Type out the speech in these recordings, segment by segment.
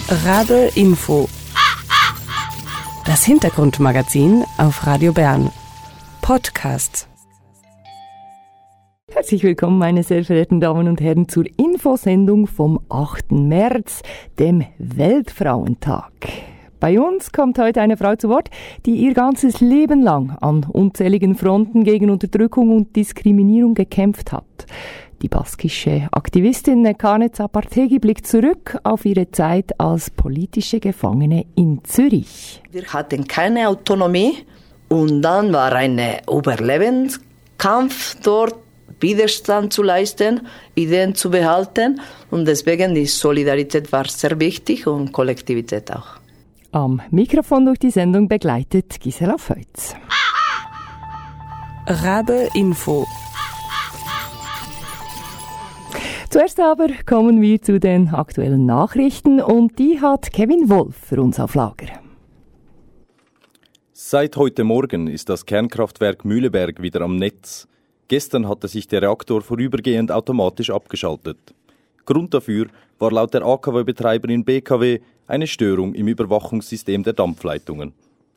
Radio Info. Das Hintergrundmagazin auf Radio Bern. Podcast. Herzlich willkommen, meine sehr verehrten Damen und Herren, zur Infosendung vom 8. März, dem Weltfrauentag. Bei uns kommt heute eine Frau zu Wort, die ihr ganzes Leben lang an unzähligen Fronten gegen Unterdrückung und Diskriminierung gekämpft hat. Die baskische Aktivistin Nekane Txapartegi blickt zurück auf ihre Zeit als politische Gefangene in Zürich. Wir hatten keine Autonomie und dann war ein Überlebenskampf dort, Widerstand zu leisten, Ideen zu behalten und deswegen die Solidarität war sehr wichtig und Kollektivität auch. Am Mikrofon durch die Sendung begleitet Gisela Feutz. Radio Info. Zuerst aber kommen wir zu den aktuellen Nachrichten und die hat Kevin Wolf für uns auf Lager. Seit heute Morgen ist das Kernkraftwerk Mühleberg wieder am Netz. Gestern hatte sich der Reaktor vorübergehend automatisch abgeschaltet. Grund dafür war laut der AKW-Betreiberin BKW eine Störung im Überwachungssystem der Dampfleitungen.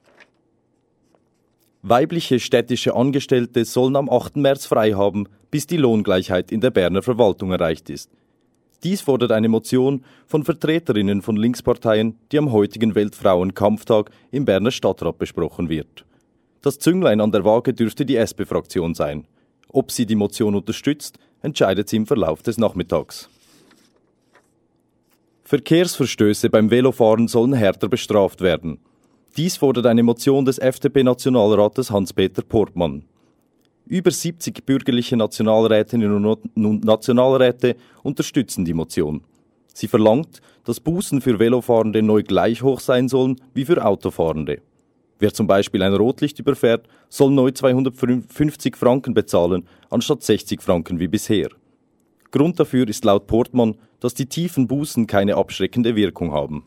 Weibliche städtische Angestellte sollen am 8. März frei haben, bis die Lohngleichheit in der Berner Verwaltung erreicht ist. Dies fordert eine Motion von Vertreterinnen von Linksparteien, die am heutigen Weltfrauenkampftag im Berner Stadtrat besprochen wird. Das Zünglein an der Waage dürfte die SP-Fraktion sein. Ob sie die Motion unterstützt, entscheidet sie im Verlauf des Nachmittags. Verkehrsverstöße beim Velofahren sollen härter bestraft werden. Dies fordert eine Motion des FDP-Nationalrates Hans-Peter Portmann. Über 70 bürgerliche Nationalrätinnen und Nationalräte unterstützen die Motion. Sie verlangt, dass Bußen für Velofahrende neu gleich hoch sein sollen wie für Autofahrende. Wer zum Beispiel ein Rotlicht überfährt, soll neu 250 Franken bezahlen, anstatt 60 Franken wie bisher. Grund dafür ist laut Portmann, dass die tiefen Bußen keine abschreckende Wirkung haben.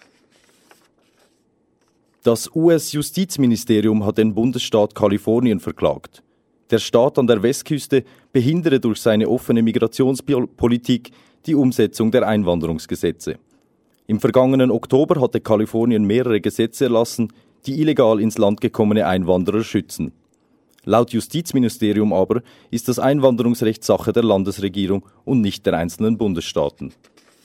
Das US-Justizministerium hat den Bundesstaat Kalifornien verklagt. Der Staat an der Westküste behindere durch seine offene Migrationspolitik die Umsetzung der Einwanderungsgesetze. Im vergangenen Oktober hatte Kalifornien mehrere Gesetze erlassen, die illegal ins Land gekommene Einwanderer schützen. Laut Justizministerium aber ist das Einwanderungsrecht Sache der Landesregierung und nicht der einzelnen Bundesstaaten.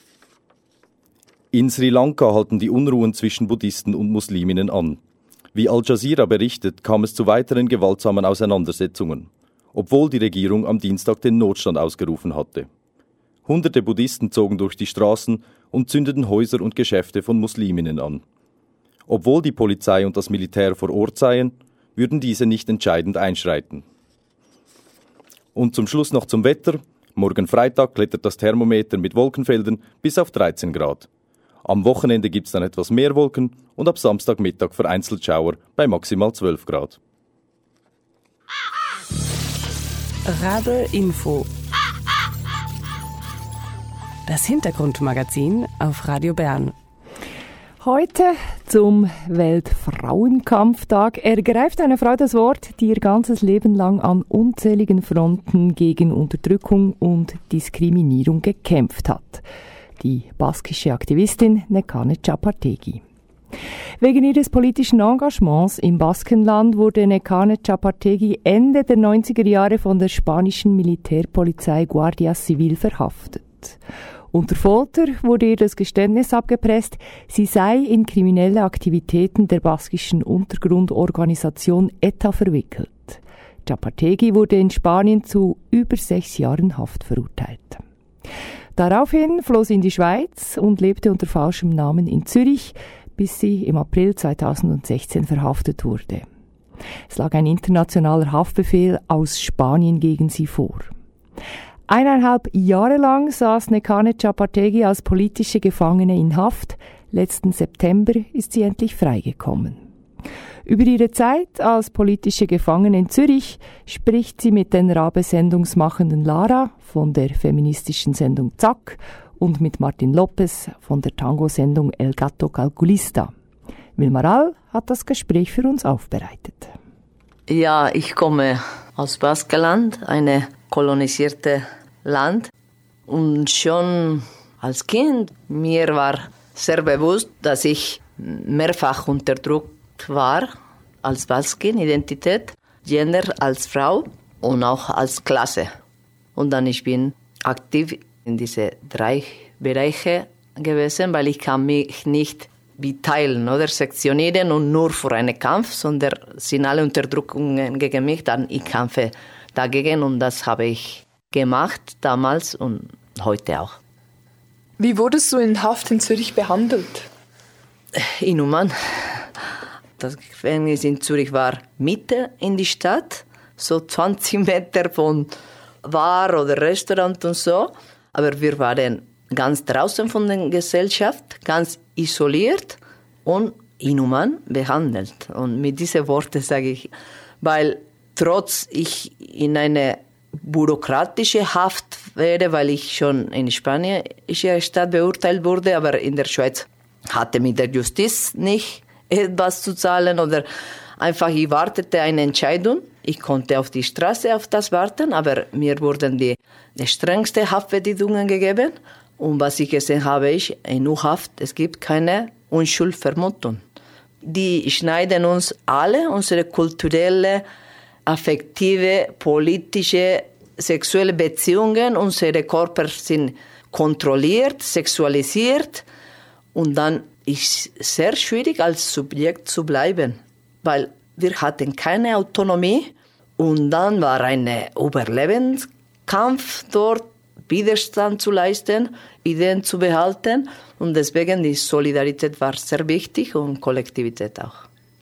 In Sri Lanka halten die Unruhen zwischen Buddhisten und Musliminnen an. Wie Al Jazeera berichtet, kam es zu weiteren gewaltsamen Auseinandersetzungen, obwohl die Regierung am Dienstag den Notstand ausgerufen hatte. Hunderte Buddhisten zogen durch die Straßen und zündeten Häuser und Geschäfte von Musliminnen an. Obwohl die Polizei und das Militär vor Ort seien, würden diese nicht entscheidend einschreiten. Und zum Schluss noch zum Wetter. Morgen Freitag klettert das Thermometer mit Wolkenfeldern bis auf 13 Grad. Am Wochenende gibt es dann etwas mehr Wolken und ab Samstagmittag vereinzelt Schauer bei maximal 12 Grad. Radio Info. Das Hintergrundmagazin auf Radio Bern. Heute zum Weltfrauenkampftag ergreift eine Frau das Wort, die ihr ganzes Leben lang an unzähligen Fronten gegen Unterdrückung und Diskriminierung gekämpft hat. Die baskische Aktivistin Nekane Txapartegi. Wegen ihres politischen Engagements im Baskenland wurde Nekane Txapartegi Ende der 90er Jahre von der spanischen Militärpolizei Guardia Civil verhaftet. Unter Folter wurde ihr das Geständnis abgepresst, sie sei in kriminelle Aktivitäten der baskischen Untergrundorganisation ETA verwickelt. Txapartegi wurde in Spanien zu über 6 Jahren Haft verurteilt. Daraufhin floh sie in die Schweiz und lebte unter falschem Namen in Zürich, bis sie im April 2016 verhaftet wurde. Es lag ein internationaler Haftbefehl aus Spanien gegen sie vor. 1,5 Jahre lang saß Nekane Txapartegi als politische Gefangene in Haft. Letzten September ist sie endlich freigekommen. Über ihre Zeit als politische Gefangene in Zürich spricht sie mit den Rabe-Sendungsmachenden Lara von der feministischen Sendung Zack und mit Martin Lopez von der Tango-Sendung El Gato Calculista. Wilmar All hat das Gespräch für uns aufbereitet. Ja, ich komme aus Baskenland, eine kolonisierte Land. Und schon als Kind, mir war sehr bewusst, dass ich mehrfach unterdrückt war als Baskin, Identität, Gender als Frau und auch als Klasse. Und dann ich bin aktiv in diese 3 Bereiche gewesen, weil ich kann mich nicht teilen oder sektionieren und nur für einen Kampf, sondern sind alle Unterdrückungen gegen mich, dann ich kämpfe dagegen und das habe ich gemacht damals und heute auch. Wie wurdest du in Haft in Zürich behandelt? Inhuman. Das Gefängnis in Zürich war Mitte in die Stadt, so 20 Meter von Bar oder Restaurant und so. Aber wir waren ganz draußen von der Gesellschaft, ganz isoliert und inhuman behandelt. Und mit diesen Worten sage ich, weil trotz ich in eine bürokratische Haft wäre, weil ich schon in spanischer Stadt beurteilt wurde, aber in der Schweiz hatte mit der Justiz nicht etwas zu zahlen oder einfach ich wartete eine Entscheidung. Ich konnte auf die Straße auf das warten, aber mir wurden die strengsten Haftbedingungen gegeben. Und was ich gesehen habe, ist, in U-Haft, es gibt keine Unschuldsvermutung. Die schneiden uns alle unsere kulturelle, affektive, politische, sexuelle Beziehungen. Unsere Körper sind kontrolliert, sexualisiert. Und dann ist es sehr schwierig, als Subjekt zu bleiben, weil wir hatten keine Autonomie. Und dann war ein Überlebenskampf dort, Widerstand zu leisten, Ideen zu behalten. Und deswegen die Solidarität war sehr wichtig und Kollektivität auch.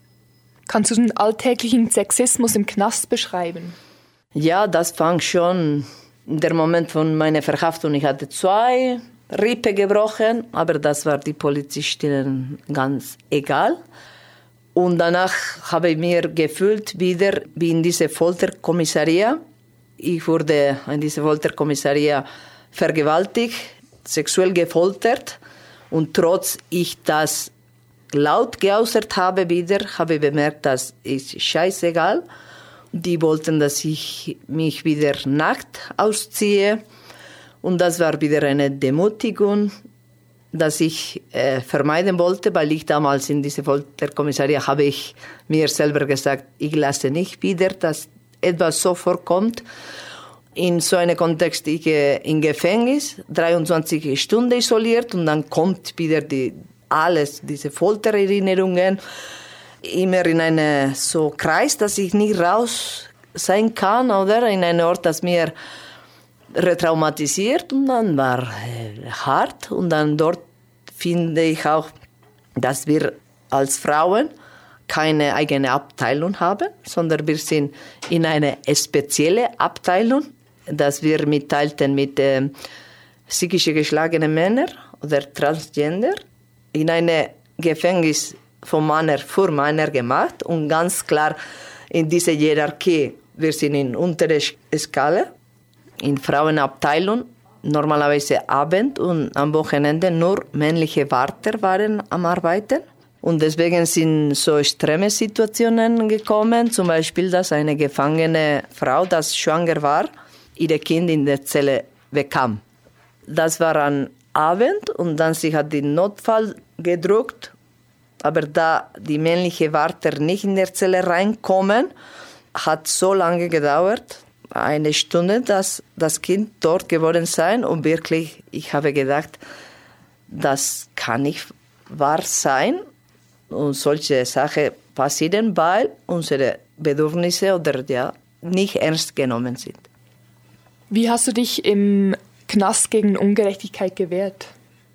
Kannst du den alltäglichen Sexismus im Knast beschreiben? Ja, das fang schon in dem Moment von meiner Verhaftung. Ich hatte 2 Rippen gebrochen, aber das war die Polizistin ganz egal. Und danach habe ich mir gefühlt wieder wie in diese Folterkommissarie. Ich wurde in diese Folterkommissarie vergewaltigt, sexuell gefoltert. Und trotz ich das laut geäußert habe wieder, habe ich bemerkt, das ist scheißegal. Die wollten, dass ich mich wieder nackt ausziehe. Und das war wieder eine Demutigung, dass ich vermeiden wollte, weil ich damals in dieser Folterkommissarie habe ich mir selber gesagt, ich lasse nicht wieder, dass etwas so vorkommt. In so einem Kontext, ich gehe in Gefängnis, 23 Stunden isoliert und dann kommt wieder diese Foltererinnerungen, immer in einem so Kreis, dass ich nicht raus sein kann, oder in einem Ort, das mir retraumatisiert und dann war hart und dann dort finde ich auch, dass wir als Frauen keine eigene Abteilung haben, sondern wir sind in eine spezielle Abteilung, dass wir mitteilten mit psychisch geschlagenen Männern oder Transgender in eine Gefängnis von Männern für Männer gemacht und ganz klar in dieser Hierarchie, wir sind in unterer Skala, in Frauenabteilung, normalerweise Abend und am Wochenende nur männliche Wärter waren am Arbeiten. Und deswegen sind so extreme Situationen gekommen, zum Beispiel, dass eine gefangene Frau, die schwanger war, ihr Kind in der Zelle bekam. Das war ein Abend und dann sie hat den Notfall gedrückt, aber da die männlichen Wärter nicht in der Zelle reinkommen, hat so lange gedauert, 1 Stunde, dass das Kind dort geworden sein und wirklich, ich habe gedacht, das kann nicht wahr sein und solche Sachen passieren, weil unsere Bedürfnisse oder nicht ernst genommen sind. Wie hast du dich im Knast gegen Ungerechtigkeit gewehrt?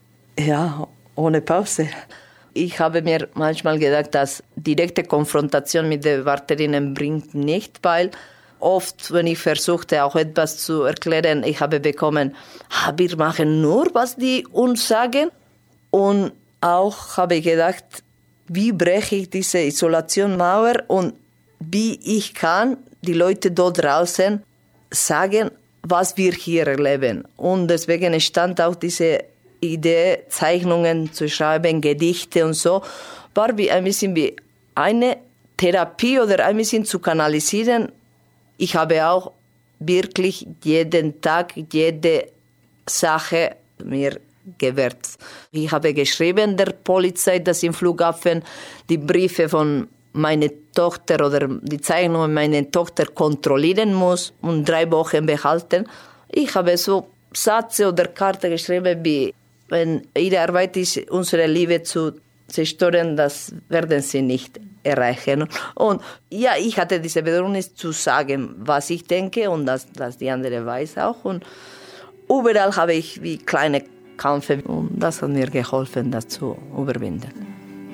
Ja, ohne Pause. Ich habe mir manchmal gedacht, dass direkte Konfrontation mit den Wärterinnen bringt nicht, weil oft, wenn ich versuchte, auch etwas zu erklären, ich habe bekommen, wir machen nur, was die uns sagen. Und auch habe ich gedacht, wie breche ich diese Isolationmauer und wie ich kann die Leute dort draußen sagen, was wir hier erleben. Und deswegen entstand auch diese Idee, Zeichnungen zu schreiben, Gedichte und so, war wie ein bisschen wie eine Therapie oder ein bisschen zu kanalisieren. Ich habe auch wirklich jeden Tag, jede Sache mir gewehrt. Ich habe geschrieben der Polizei, dass im Flughafen die Briefe von meiner Tochter oder die Zeichnungen meiner Tochter kontrollieren muss und 3 Wochen behalten. Ich habe so Sätze oder Karte geschrieben, wie wenn ihre Arbeit ist, unsere Liebe zu zerstören, das werden sie nicht erreichen. Und ja, ich hatte diese Bedürfnis zu sagen, was ich denke und dass die andere weiß auch. Und überall habe ich wie kleine Kämpfe und das hat mir geholfen, das zu überwinden.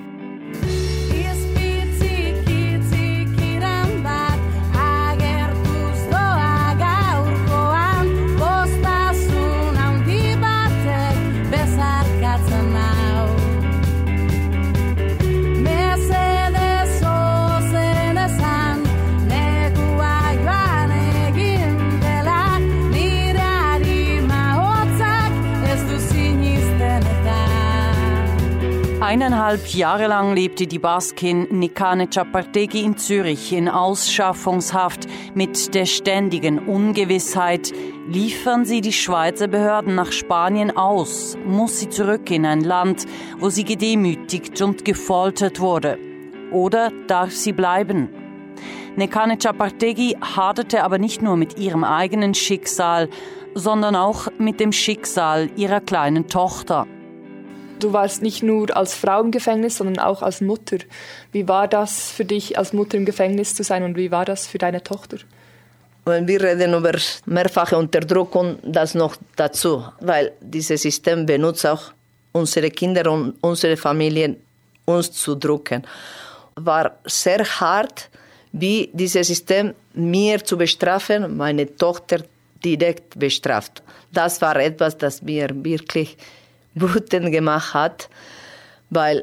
Eineinhalb Jahre lang lebte die Baskin Nekane Txapardegi in Zürich in Ausschaffungshaft mit der ständigen Ungewissheit, liefern sie die Schweizer Behörden nach Spanien aus, muss sie zurück in ein Land, wo sie gedemütigt und gefoltert wurde. Oder darf sie bleiben? Nekane Txapardegi haderte aber nicht nur mit ihrem eigenen Schicksal, sondern auch mit dem Schicksal ihrer kleinen Tochter. Du warst nicht nur als Frau im Gefängnis, sondern auch als Mutter. Wie war das für dich, als Mutter im Gefängnis zu sein und wie war das für deine Tochter? Wenn wir reden über mehrfache Unterdrückung, das noch dazu, weil dieses System benutzt auch unsere Kinder und unsere Familien, uns zu drücken. War sehr hart, wie dieses System mir zu bestrafen, meine Tochter direkt bestraft. Das war etwas, das mir wirklich wütend gemacht hat, weil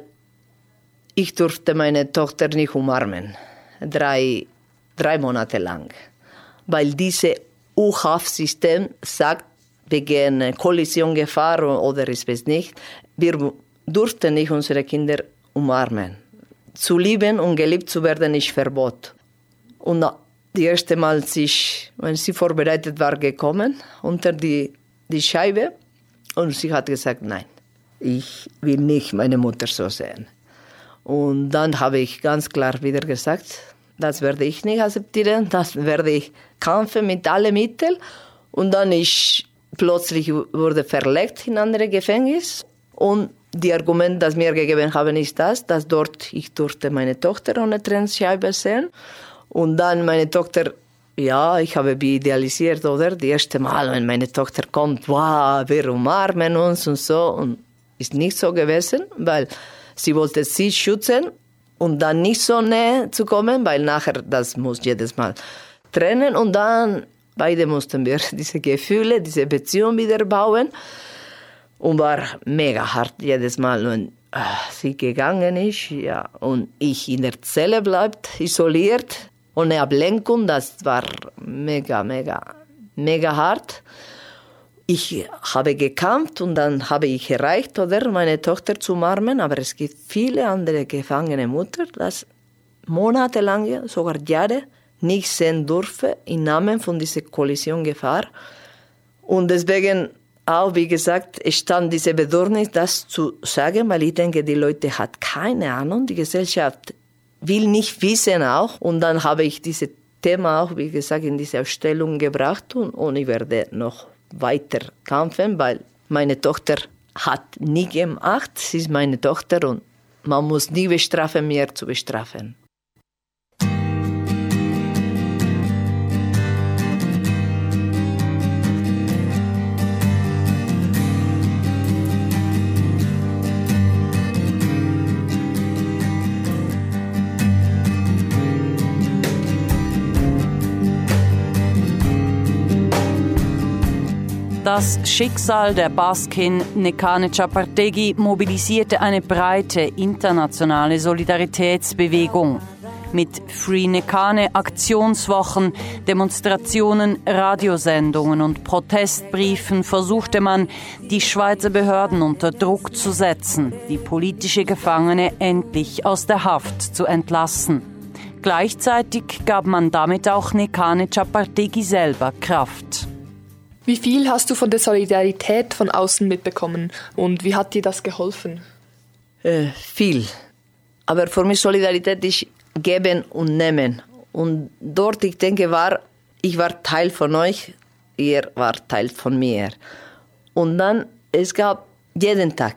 ich durfte meine Tochter nicht umarmen. 3 Monate lang. Weil dieses U-Haft-System sagt, wegen Kollisiongefahr oder ist es nicht, wir durften nicht unsere Kinder umarmen. Zu lieben und geliebt zu werden ist Verbot. Und das erste Mal, wenn sie vorbereitet war, gekommen, unter die Scheibe, und sie hat gesagt, nein, ich will nicht meine Mutter so sehen. Und dann habe ich ganz klar wieder gesagt, das werde ich nicht akzeptieren, das werde ich kämpfen mit allen Mitteln. Und dann plötzlich wurde verlegt in andere Gefängnis. Und die Argumente, das mir gegeben haben, ist dass dort ich durfte meine Tochter ohne Trennscheibe sehen. Und dann meine Tochter, ja, ich habe wie idealisiert, oder? Das erste Mal, wenn meine Tochter kommt, wow, wir umarmen uns und so. Und ist nicht so gewesen, weil sie wollte sie schützen und dann nicht so näher zu kommen, weil nachher, das muss jedes Mal trennen. Und dann, beide mussten wir diese Gefühle, diese Beziehung wieder bauen. Und war mega hart jedes Mal, wenn sie gegangen ist, ja, und ich in der Zelle bleibt, isoliert, ohne Ablenkung, das war mega, mega, mega hart. Ich habe gekämpft und dann habe ich erreicht, oder, meine Tochter zu umarmen, aber es gibt viele andere gefangene Mütter, das monatelang, sogar Jahre, nicht sehen durften im Namen von dieser Kollisiongefahr. Und deswegen auch, wie gesagt, stand diese Bedürfnis, das zu sagen, weil ich denke, die Leute hat keine Ahnung, die Gesellschaft will nicht wissen auch. Und dann habe ich dieses Thema auch, wie gesagt, in diese Ausstellung gebracht und ich werde noch weiter kämpfen, weil meine Tochter hat nie gemacht, sie ist meine Tochter und man muss nie bestrafen, mehr zu bestrafen. Das Schicksal der Baskin Nekane Txapardegi mobilisierte eine breite internationale Solidaritätsbewegung. Mit Free Nekane Aktionswochen, Demonstrationen, Radiosendungen und Protestbriefen versuchte man, die Schweizer Behörden unter Druck zu setzen, die politische Gefangene endlich aus der Haft zu entlassen. Gleichzeitig gab man damit auch Nekane Txapardegi selber Kraft. Wie viel hast du von der Solidarität von außen mitbekommen und wie hat dir das geholfen? Viel. Aber für mich Solidarität ist geben und nehmen. Und dort, ich denke, ich war Teil von euch, ihr wart Teil von mir. Und dann, es gab jeden Tag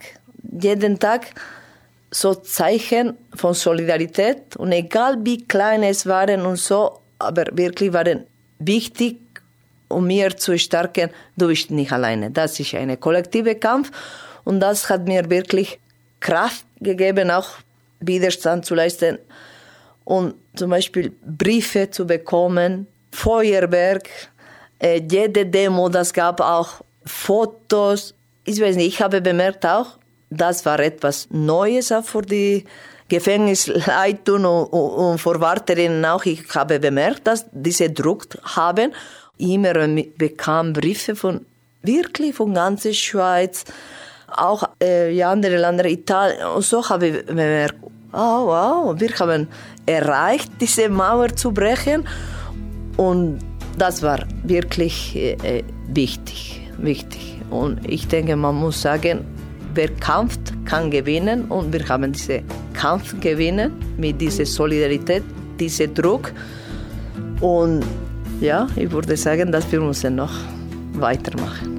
so Zeichen von Solidarität. Und egal wie klein es waren und so, aber wirklich waren wichtig, um mir zu stärken, du bist nicht alleine. Das ist ein kollektiver Kampf und das hat mir wirklich Kraft gegeben, auch Widerstand zu leisten und zum Beispiel Briefe zu bekommen, Feuerwerk, jede Demo, das gab auch Fotos. Ich weiß nicht, ich habe bemerkt auch, das war etwas Neues auch für die Gefängnisleitung und für Wärterinnen auch. Ich habe bemerkt, dass diese Druck haben. Immer bekam Briefe von ganzer Schweiz, auch andere Länder, Italien. Und so habe ich bemerkt, wow, wir haben erreicht, diese Mauer zu brechen. Und das war wirklich wichtig. Und ich denke, man muss sagen, wer kämpft, kann gewinnen. Und wir haben diesen Kampf gewinnen mit dieser Solidarität, diesem Druck. Und ja, ich würde sagen, dass wir müssen noch weitermachen.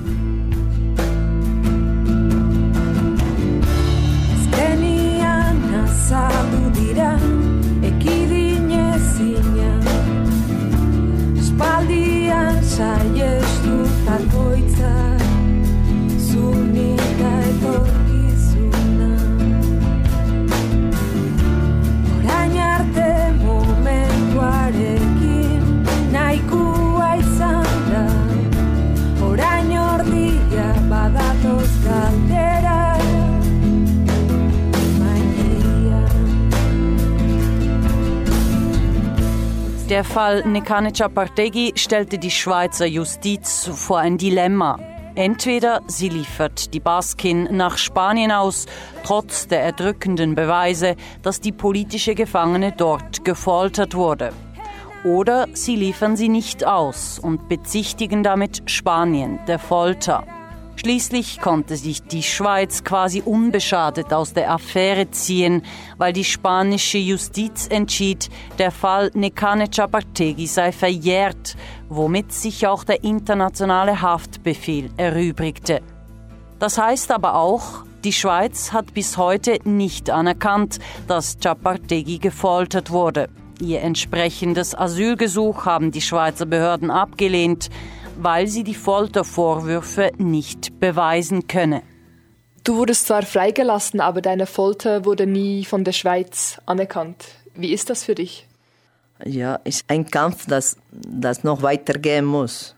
Azkenean azaldu dira ekidinezina Espaldian saiestu bakoitza zunika etorkizuna Orain arte momentuarekin nahikoa izan da Orain ordia badatoz galdera Der Fall Nekane Capartegui stellte die Schweizer Justiz vor ein Dilemma. Entweder sie liefert die Baskin nach Spanien aus, trotz der erdrückenden Beweise, dass die politische Gefangene dort gefoltert wurde. Oder sie liefern sie nicht aus und bezichtigen damit Spanien der Folter. Schließlich konnte sich die Schweiz quasi unbeschadet aus der Affäre ziehen, weil die spanische Justiz entschied, der Fall Nekane Capartegui sei verjährt, womit sich auch der internationale Haftbefehl erübrigte. Das heißt aber auch, die Schweiz hat bis heute nicht anerkannt, dass Capartegui gefoltert wurde. Ihr entsprechendes Asylgesuch haben die Schweizer Behörden abgelehnt, weil sie die Foltervorwürfe nicht beweisen könne. Du wurdest zwar freigelassen, aber deine Folter wurde nie von der Schweiz anerkannt. Wie ist das für dich? Ja, ist ein Kampf, das noch weitergehen muss.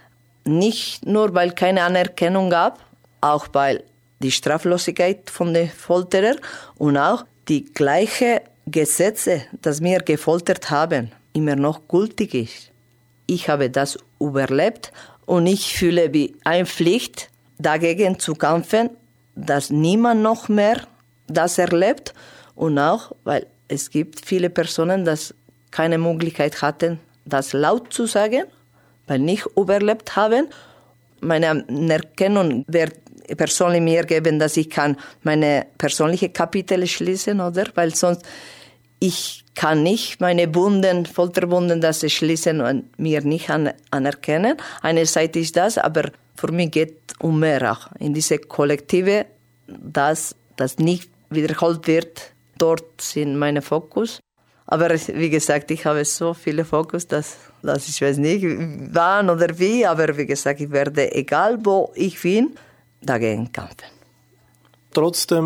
Nicht nur, weil keine Anerkennung gab, auch weil die Straflosigkeit von den Folterern und auch die gleichen Gesetze, das wir gefoltert haben, immer noch gültig ist. Ich habe das überlebt und ich fühle wie eine Pflicht, dagegen zu kämpfen, dass niemand noch mehr das erlebt. Und auch, weil es gibt viele Personen, die keine Möglichkeit hatten, das laut zu sagen, weil nicht überlebt haben. Meine Anerkennung wird persönlich mir geben, dass ich kann meine persönliche Kapitel schließen, oder? Weil sonst ich kann nicht meine Folterwunden, das schließen und mir nicht anerkennen. Einerseits ist das, aber für mich geht es um mehr auch. In diese Kollektive, das nicht wiederholt wird, dort sind meine Fokus. Aber wie gesagt, ich habe so viele Fokus, dass ich weiß nicht, wann oder wie, aber wie gesagt, ich werde, egal wo ich bin, dagegen kämpfen. Trotzdem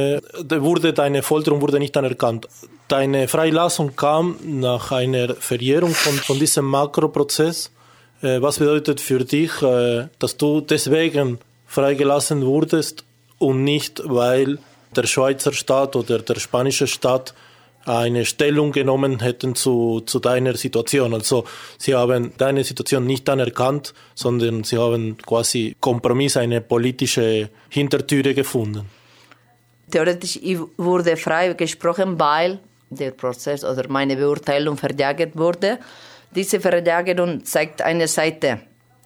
deine Folterung wurde nicht anerkannt. Deine Freilassung kam nach einer Verjährung von diesem Makroprozess. Was bedeutet für dich, dass du deswegen freigelassen wurdest und nicht, weil der Schweizer Staat oder der spanische Staat eine Stellung genommen hätten zu deiner Situation? Also sie haben deine Situation nicht anerkannt, sondern sie haben quasi Kompromiss, eine politische Hintertüre gefunden. Theoretisch ich wurde freigesprochen, weil der Prozess oder meine Beurteilung verjagt wurde. Diese Verjährung zeigt eine Seite,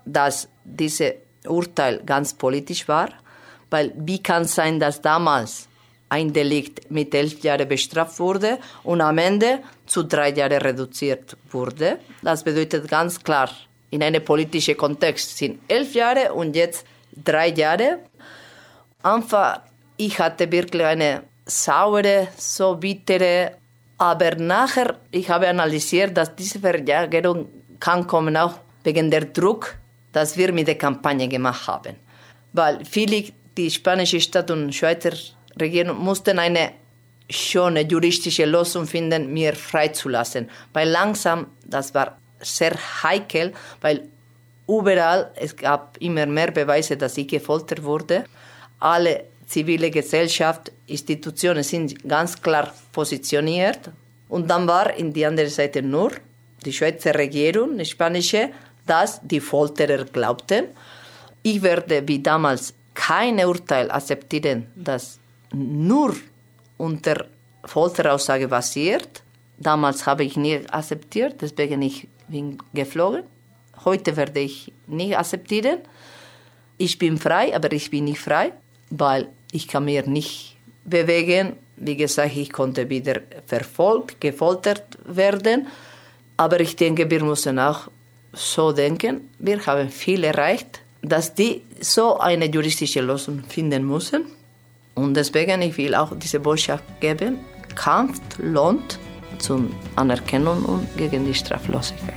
dass dieses Urteil ganz politisch war, weil wie kann es sein, dass damals ein Delikt mit 11 Jahren bestraft wurde und am Ende zu 3 Jahren reduziert wurde. Das bedeutet ganz klar, in einem politischen Kontext sind 11 Jahre und jetzt 3 Jahre. Einfach, ich hatte wirklich eine saure, so bittere, aber nachher, ich habe analysiert, dass diese Verjährung kann kommen auch wegen der Druck, das wir mit der Kampagne gemacht haben. Weil viele, die spanische Stadt und Schweizer Regierung mussten eine juristische Lösung finden, mir freizulassen. Weil langsam, das war sehr heikel, weil überall, es gab immer mehr Beweise, dass ich gefoltert wurde. Alle zivile Gesellschaft, Institutionen sind ganz klar positioniert. Und dann war in die andere Seite nur die Schweizer Regierung, die spanische, dass die Folterer glaubten. Ich werde wie damals kein Urteil akzeptieren, das nur unter Folteraussage basiert. Damals habe ich nie akzeptiert, deswegen ich bin geflogen. Heute werde ich nicht akzeptieren. Ich bin frei, aber ich bin nicht frei, weil ich kann mich nicht bewegen. Wie gesagt, ich konnte wieder verfolgt, gefoltert werden. Aber ich denke, wir müssen auch so denken. Wir haben viel erreicht, dass die so eine juristische Lösung finden müssen. Und deswegen ich will auch diese Botschaft geben, Kampf lohnt zur Anerkennung und gegen die Straflosigkeit.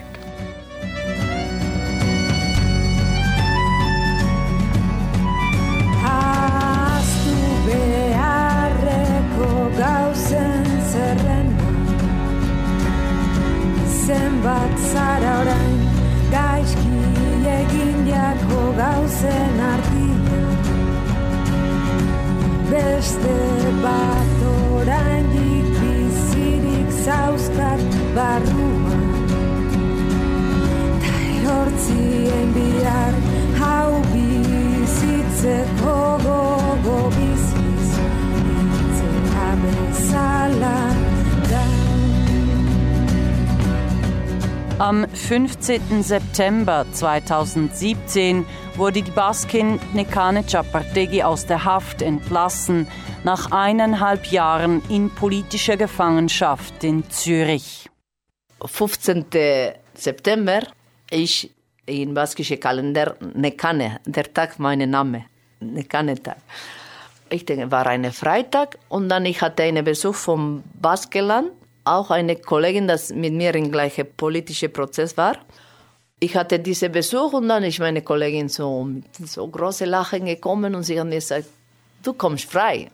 Hast du beharreko gauzen zerrena, zenbat zara orain, gaizki egin jako gauzen artean. Beste bat oraindik bizirik zauzkat barruan, ta erortzien bihar hau bizitzeko gogo biziz, itzela bezala da. Am 15. September 2017 wurde die Baskin Nekane Txapardegi aus der Haft entlassen, nach 1,5 Jahren in politischer Gefangenschaft in Zürich. 15. September ist im baskischen Kalender Nekane, der Tag meiner Name, Nekane-Tag. Ich denke, war ein Freitag und dann ich hatte einen Besuch vom Baskenland, auch eine Kollegin, die mit mir im gleichen politischen Prozess war. Ich hatte diesen Besuch und dann ist meine Kollegin so mit so großen Lachen gekommen und sie hat mir gesagt, du kommst frei.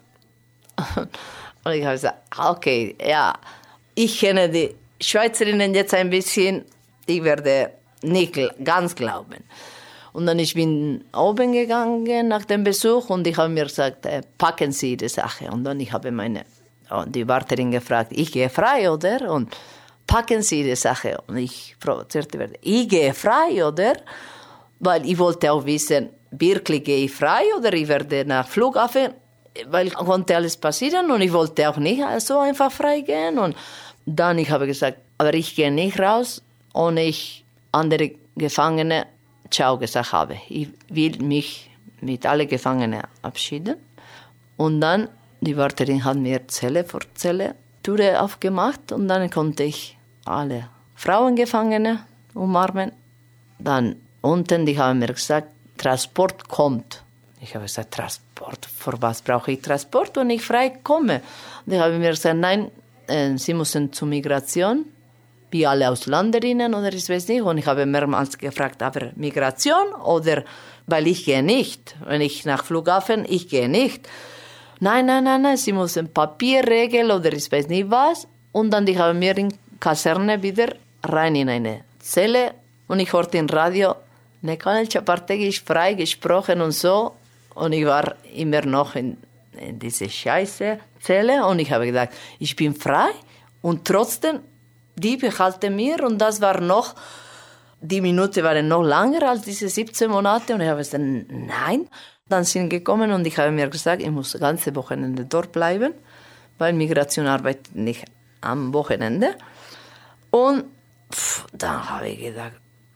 Und ich habe gesagt, okay, ja, ich kenne die Schweizerinnen jetzt ein bisschen, ich werde nicht ganz glauben. Und dann ich bin oben gegangen nach dem Besuch und ich habe mir gesagt, packen Sie die Sache. Und dann ich habe die Wärterin gefragt, ich gehe frei, oder? Und packen Sie die Sache. Und ich provozierte, ich gehe frei, oder? Weil ich wollte auch wissen, wirklich gehe ich frei oder ich werde nach Flughafen, weil konnte alles passieren und ich wollte auch nicht so einfach frei gehen. Und dann ich habe gesagt, aber ich gehe nicht raus, ohne ich andere Gefangene Ciao gesagt habe. Ich will mich mit allen Gefangenen abschieden. Und dann, die Wärterin hat mir Zelle vor Zelle Türe aufgemacht und dann konnte ich alle Frauengefangene umarmen. Dann unten, die haben mir gesagt, Transport kommt. Ich habe gesagt, Transport, für was brauche ich Transport, wenn ich frei komme? Die haben mir gesagt, nein, Sie müssen zur Migration, wie alle Ausländerinnen oder ich weiß nicht. Und ich habe mehrmals gefragt, aber Migration oder, weil ich gehe nicht. Wenn ich nach Flughafen, ich gehe nicht. Nein, Sie müssen Papierregel oder ich weiß nicht was. Und dann die haben mir in Kaserne wieder rein in eine Zelle und ich hörte im Radio, Nekane Txapardegi ist frei gesprochen und so. Und ich war immer noch in diese scheiße Zelle und ich habe gedacht, ich bin frei und trotzdem, die behalten mir und das war noch, die Minuten waren noch länger als diese 17 Monate und ich habe gesagt, nein. Dann sind gekommen und ich habe mir gesagt, ich muss das ganze Wochenende dort bleiben, weil Migration arbeitet nicht am Wochenende. Und dann habe ich gedacht,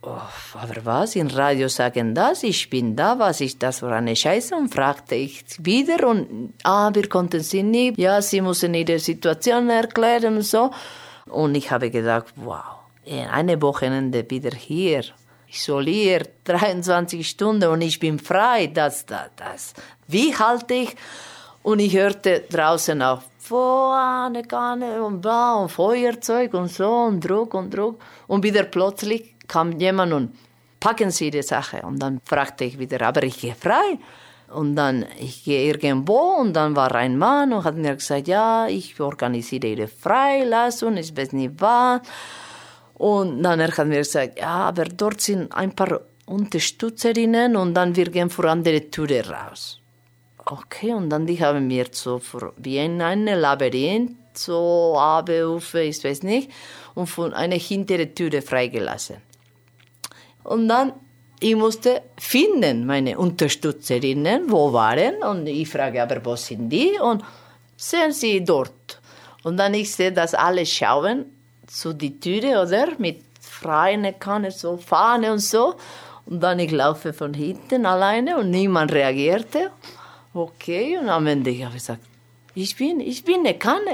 aber was, im Radio sagen das, ich bin da, was ist das für eine Scheiße? Und fragte ich wieder und, wir konnten sie nicht, ja, sie müssen ihre Situation erklären und so. Und ich habe gedacht, wow, eine Wochenende wieder hier, isoliert, 23 Stunden und ich bin frei, das. Wie halte ich? Und ich hörte draußen auch, eine Kanne und Feuerzeug und so und Druck. Und wieder plötzlich kam jemand und packen Sie die Sache. Und dann fragte ich wieder, aber ich gehe frei. Und dann, ich gehe irgendwo und dann war ein Mann und hat mir gesagt, ja, ich organisiere Ihre Freilassung, ich weiß nicht was. Und dann hat mir gesagt, ja, aber dort sind ein paar Unterstützerinnen und dann wir gehen vor andere Türe raus. Okay, und dann die haben mir so wie in einem Labyrinth, so Ufe, ich weiß nicht, und von einer hinteren Türe freigelassen. Und dann, ich musste finden, meine Unterstützerinnen, wo waren, und ich frage, aber wo sind die? Und sehen sie dort. Und dann ich sehe, dass alle schauen zu die Türe, oder, mit freien Kanne, so Fahne und so. Und dann ich laufe von hinten alleine und niemand reagierte. Okay, und am Ende habe ich gesagt, ich bin eine Kanne.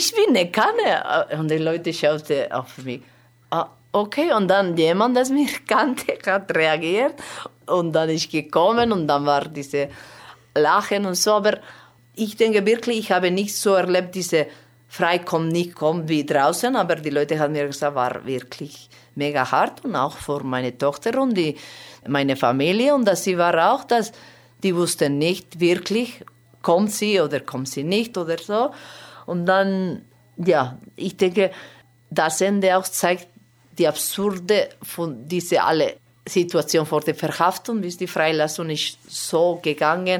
Und die Leute schauten auf mich. Okay, und dann jemand, das mich kannte, hat reagiert. Und dann ist gekommen und dann war diese Lachen und so. Aber ich denke wirklich, ich habe nicht so erlebt, diese frei kommt, nicht kommt wie draußen. Aber die Leute haben mir gesagt, war wirklich mega hart. Und auch für meine Tochter und meine Familie. Und dass sie war auch, dass die wussten nicht wirklich, kommt sie oder kommt sie nicht oder so. Und dann, ja, ich denke, das Ende auch zeigt die Absurde von dieser alle Situation vor der Verhaftung, bis die Freilassung ist so gegangen,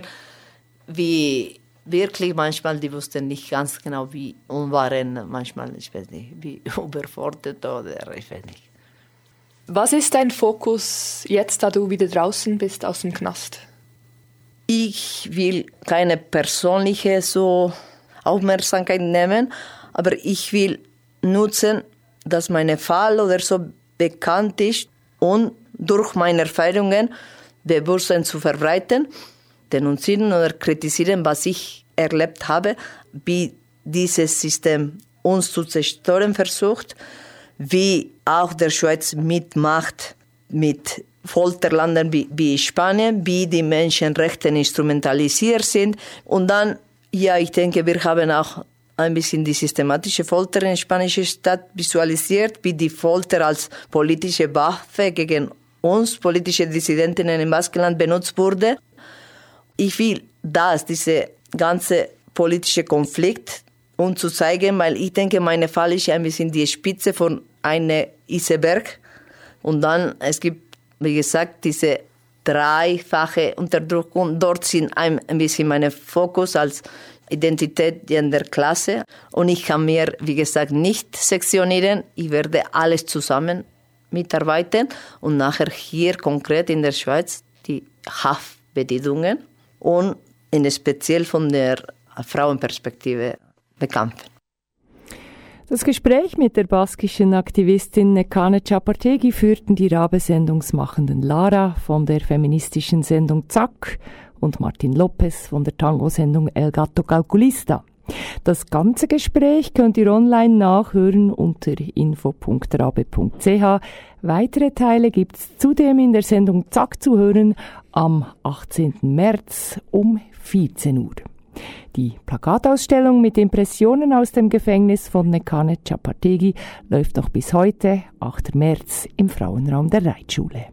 wie wirklich manchmal, die wussten nicht ganz genau wie und waren manchmal, ich weiß nicht, wie überfordert oder ich weiß nicht. Was ist dein Fokus jetzt, da du wieder draußen bist aus dem Knast? Ich will keine persönliche so Aufmerksamkeit nehmen, aber ich will nutzen, dass mein Fall oder so bekannt ist und durch meine Erfahrungen Bewusstsein zu verbreiten, denunzieren oder kritisieren, was ich erlebt habe, wie dieses System uns zu zerstören versucht, wie auch der Schweiz mitmacht mit Folterländern wie Spanien, wie die Menschenrechte instrumentalisiert sind. Und dann, ja, ich denke, wir haben auch ein bisschen die systematische Folter in der spanischen Stadt visualisiert, wie die Folter als politische Waffe gegen uns, politische Dissidentinnen im Baskenland benutzt wurde. Ich will diese ganze politische Konflikt, um zu zeigen, weil ich denke, mein Fall ist ein bisschen die Spitze von einem Eisberg. Und dann, es gibt, wie gesagt, diese dreifache Unterdrückung. Dort sind ein bisschen mein Fokus als Identität in der Klasse. Und ich kann mir, wie gesagt, nicht sektionieren. Ich werde alles zusammen mitarbeiten und nachher hier konkret in der Schweiz die Haftbedingungen und speziell von der Frauenperspektive bekämpfen. Das Gespräch mit der baskischen Aktivistin Nekane Txapartegi führten die Rabe-Sendungsmachenden Lara von der feministischen Sendung Zack und Martin Lopez von der Tango-Sendung El Gato Calculista. Das ganze Gespräch könnt ihr online nachhören unter info.rabe.ch. Weitere Teile gibt's zudem in der Sendung Zack zu hören am 18. März um 14 Uhr. Die Plakatausstellung mit Impressionen aus dem Gefängnis von Nekane Txapartegi läuft noch bis heute, 8. März, im Frauenraum der Reitschule.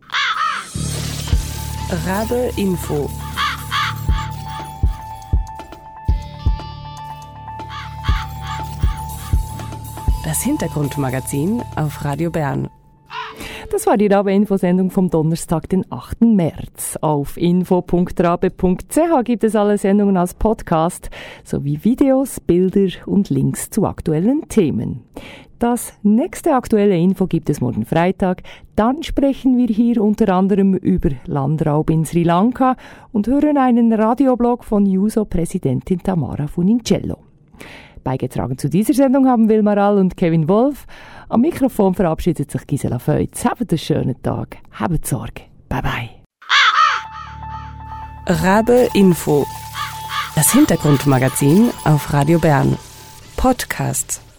Rabe Info. Das Hintergrundmagazin auf Radio Bern. Das war die Rabe-Info-Sendung vom Donnerstag, den 8. März. Auf info.rabe.ch gibt es alle Sendungen als Podcast sowie Videos, Bilder und Links zu aktuellen Themen. Das nächste aktuelle Info gibt es morgen Freitag. Dann sprechen wir hier unter anderem über Landraub in Sri Lanka und hören einen Radioblog von Juso-Präsidentin Tamara Funincello. Beigetragen zu dieser Sendung haben Wilmar All und Kevin Wolf. Am Mikrofon verabschiedet sich Gisela Feutz. Habt einen schönen Tag. Habt Sorge. Bye bye. Rabe Info. Das Hintergrundmagazin auf Radio Bern. Podcasts.